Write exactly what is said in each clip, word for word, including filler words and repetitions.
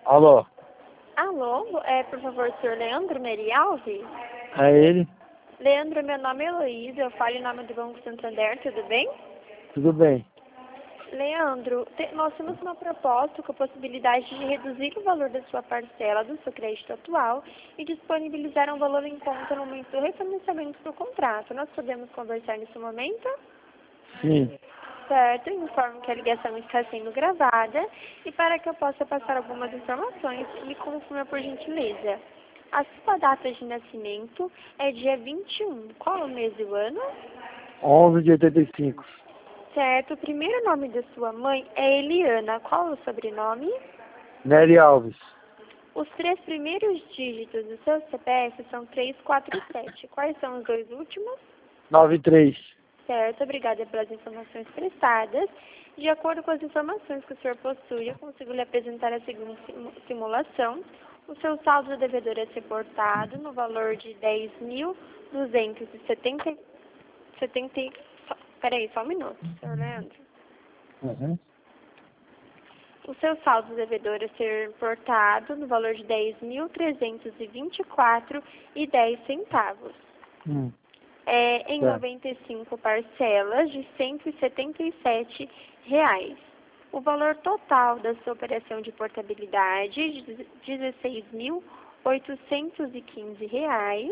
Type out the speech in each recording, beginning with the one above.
Alô? Alô, é, por favor, senhor Leandro Neri Alves? É ele? Leandro, meu nome é Heloísa, eu falo em nome do Banco Santander, tudo bem? Tudo bem. Leandro, te, nós temos uma proposta com a possibilidade de reduzir o valor da sua parcela do seu crédito atual e disponibilizar um valor em conta no momento do refinanciamento do contrato. Nós podemos conversar nesse momento? Sim. Certo, informo que a ligação está sendo gravada e para que eu possa passar algumas informações, me confirma por gentileza. A sua data de nascimento é dia vinte e um. Qual é o mês e o ano? onze de oitenta e cinco. Certo, o primeiro nome da sua mãe é Eliana. Qual é o sobrenome? Nery Alves. Os três primeiros dígitos do seu C P F são três quatro sete. Quais são os dois últimos? noventa e três. Certo, obrigada pelas informações prestadas. De acordo com as informações que o senhor possui, eu consigo lhe apresentar a seguinte simulação. O seu saldo devedor a ser portado no valor de dez mil duzentos e setenta... Peraí, só um minuto, senhor Leandro. Uhum. O seu saldo devedor a ser portado no valor de dez mil trezentos e vinte e quatro reais e dez centavos. Hum. É, em Tá. noventa e cinco parcelas de cento e setenta e sete reais. O valor total da sua operação de portabilidade de dezesseis mil oitocentos e quinze reais.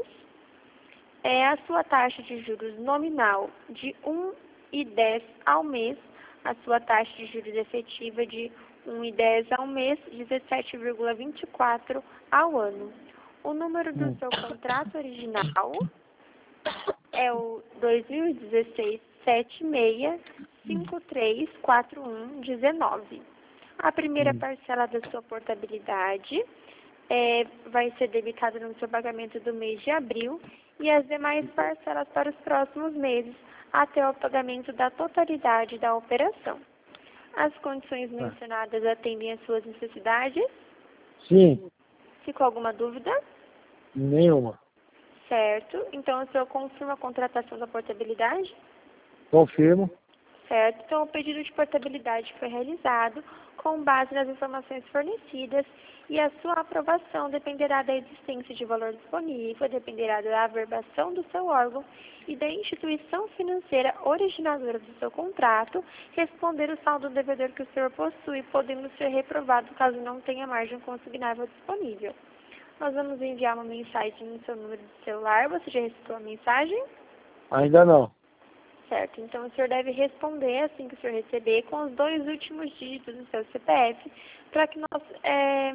É a sua taxa de juros nominal de um vírgula dez ao mês, a sua taxa de juros efetiva de um vírgula dez ao mês, dezessete vírgula vinte e quatro ao ano. O número do Hum. seu contrato original é o dois mil e dezesseis sete seis cinco três quatro um um nove. A primeira Hum. parcela da sua portabilidade é, vai ser debitada no seu pagamento do mês de abril e as demais parcelas para os próximos meses até o pagamento da totalidade da operação. As condições Tá. mencionadas atendem às suas necessidades? Sim. Ficou alguma dúvida? Nenhuma. Certo. Então, o senhor confirma a contratação da portabilidade? Confirmo. Certo. Então, o pedido de portabilidade foi realizado com base nas informações fornecidas e a sua aprovação dependerá da existência de valor disponível, dependerá da averbação do seu órgão e da instituição financeira originadora do seu contrato responder o saldo devedor que o senhor possui, podendo ser reprovado caso não tenha margem consignável disponível. Nós vamos enviar uma mensagem no seu número de celular. Você já recebeu a mensagem? Ainda não. Certo. Então, o senhor deve responder assim que o senhor receber com os dois últimos dígitos do seu C P F para que nós é,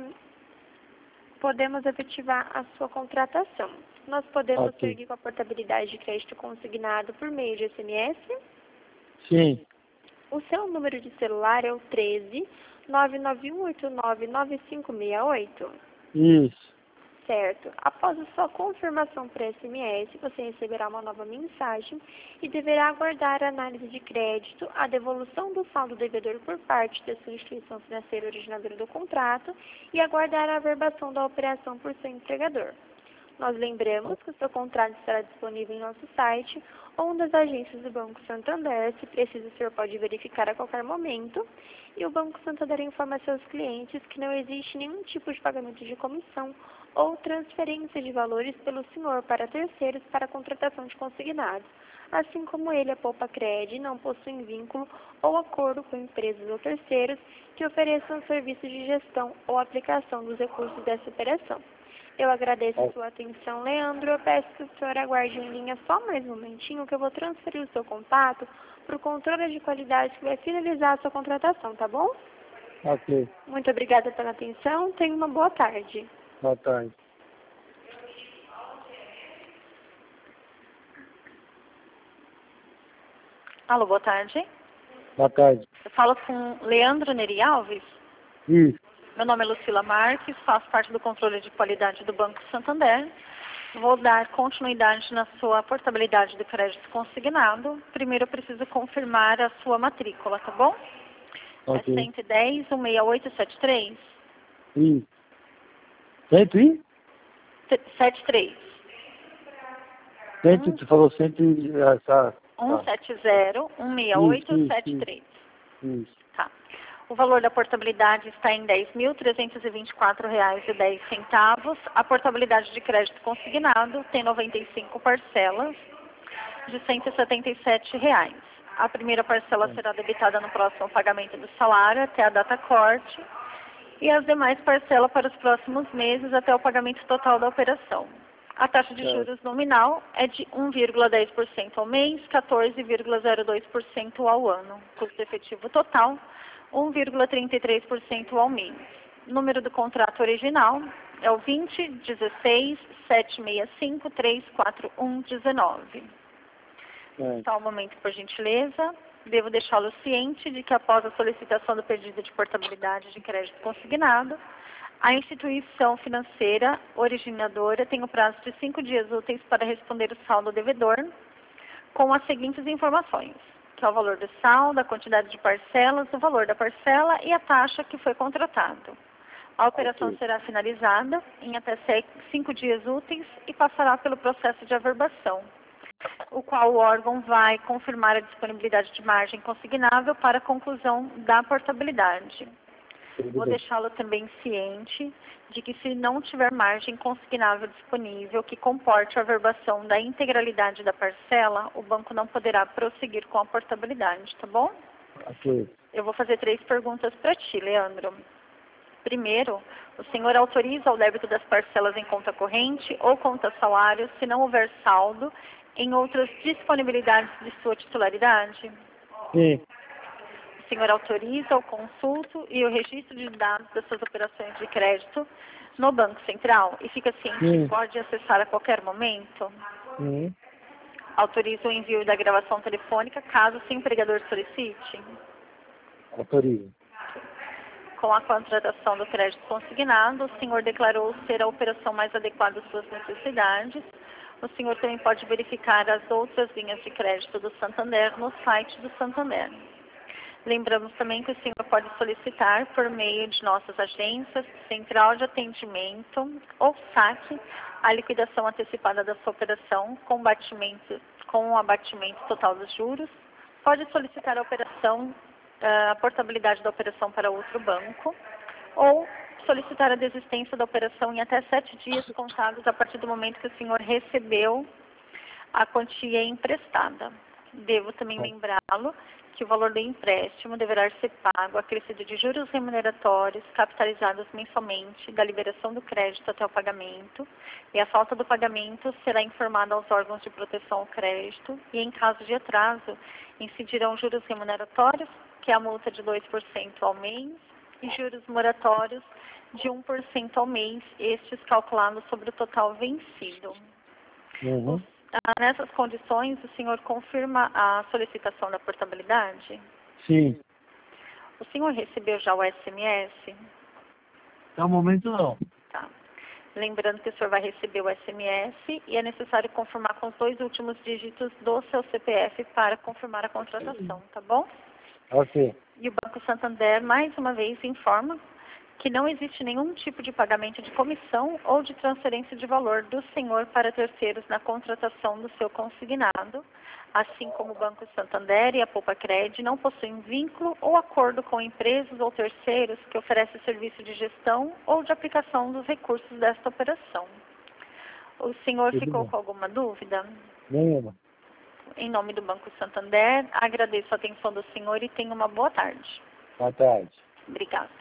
podemos efetivar a sua contratação. Nós podemos Ok. seguir com a portabilidade de crédito consignado por meio de S M S. Sim. O seu número de celular é o treze nove nove um oito nove nove cinco seis oito. Isso. Certo. Após a sua confirmação por S M S, você receberá uma nova mensagem e deverá aguardar a análise de crédito, a devolução do saldo devedor por parte da sua instituição financeira originadora do contrato e aguardar a averbação da operação por seu empregador. Nós lembramos que o seu contrato estará disponível em nosso site ou nas agências do Banco Santander. Se preciso, o senhor pode verificar a qualquer momento. E o Banco Santander informa a seus clientes que não existe nenhum tipo de pagamento de comissão ou transferência de valores pelo senhor para terceiros para a contratação de consignados. Assim como ele, a Poupa Cred, não possui vínculo ou acordo com empresas ou terceiros que ofereçam serviços de gestão ou aplicação dos recursos dessa operação. Eu agradeço a sua atenção, Leandro. Eu peço que o senhor aguarde em linha só mais um momentinho, que eu vou transferir o seu contato para o controle de qualidade que vai finalizar a sua contratação, tá bom? Ok. Muito obrigada pela atenção. Tenha uma boa tarde. Boa tarde. Alô, boa tarde. Boa tarde. Eu falo com Leandro Neri Alves. Isso. Meu nome é Lucila Marques, faço parte do controle de qualidade do Banco Santander. Vou dar continuidade na sua portabilidade do crédito consignado. Primeiro eu preciso confirmar a sua matrícula, tá bom? Ok. É cento e dez, um seis oito sete três? Isso. Cento e? setenta e três. Cento, tu falou cento e... Ah, tá. um sete zero, um seis oito sete três. Isso. Tá. O valor da portabilidade está em dez mil trezentos e vinte e quatro reais e dez centavos. A portabilidade de crédito consignado tem noventa e cinco parcelas de cento e setenta e sete reais. A primeira parcela será debitada no próximo pagamento do salário até a data corte e as demais parcelas para os próximos meses até o pagamento total da operação. A taxa de juros nominal é de um vírgula dez por cento ao mês, quatorze vírgula zero dois por cento ao ano. Custo efetivo total, um vírgula trinta e três por cento ao mês. O número do contrato original é o vinte, dezesseis, setecentos e sessenta e cinco, trezentos e quarenta e um, dezenove. É. Só um momento, por gentileza. Devo deixá-lo ciente de que após a solicitação do pedido de portabilidade de crédito consignado, a instituição financeira originadora tem o prazo de cinco dias úteis para responder o saldo devedor com as seguintes informações, que é o valor do saldo, a quantidade de parcelas, o valor da parcela e a taxa que foi contratado. A operação Ok. será finalizada em até cinco dias úteis e passará pelo processo de averbação, o qual o órgão vai confirmar a disponibilidade de margem consignável para a conclusão da portabilidade. Tudo Vou bem. deixá-lo também ciente de que se não tiver margem consignável disponível que comporte a averbação da integralidade da parcela, o banco não poderá prosseguir com a portabilidade, tá bom? Ok. Eu vou fazer três perguntas para ti, Leandro. Primeiro, o senhor autoriza o débito das parcelas em conta corrente ou conta salário se não houver saldo em outras disponibilidades de sua titularidade? Sim. O senhor autoriza o consulto e o registro de dados das suas operações de crédito no Banco Central e fica ciente Sim. que pode acessar a qualquer momento? Sim. Autoriza o envio da gravação telefônica caso seu empregador solicite? Autoriza. Com a contratação do crédito consignado, o senhor declarou ser a operação mais adequada às suas necessidades. O senhor também pode verificar as outras linhas de crédito do Santander no site do Santander. Lembramos também que o senhor pode solicitar, por meio de nossas agências, central de atendimento ou saque, a liquidação antecipada da sua operação com, batimento, com o abatimento total dos juros. Pode solicitar a operação, a portabilidade da operação para outro banco ou solicitar a desistência da operação em até sete dias contados a partir do momento que o senhor recebeu a quantia emprestada. Devo também lembrá-lo que o valor do empréstimo deverá ser pago acrescido de juros remuneratórios capitalizados mensalmente da liberação do crédito até o pagamento, e a falta do pagamento será informada aos órgãos de proteção ao crédito e, em caso de atraso, incidirão juros remuneratórios, que é a multa de dois por cento ao mês, e juros moratórios de um por cento ao mês, estes calculados sobre o total vencido. Uhum. Ah, nessas condições, o senhor confirma a solicitação da portabilidade? Sim. O senhor recebeu já o S M S? Até o momento não. Tá. Lembrando que o senhor vai receber o S M S e é necessário confirmar com os dois últimos dígitos do seu C P F para confirmar a contratação, tá bom? Ok. E o Banco Santander, mais uma vez, informa que não existe nenhum tipo de pagamento de comissão ou de transferência de valor do senhor para terceiros na contratação do seu consignado, assim como o Banco Santander e a Poupa-Cred não possuem vínculo ou acordo com empresas ou terceiros que oferecem serviço de gestão ou de aplicação dos recursos desta operação. O senhor Tudo ficou bem. com alguma dúvida? Nenhuma. Em nome do Banco Santander, agradeço a atenção do senhor e tenha uma boa tarde. Boa tarde. Obrigada.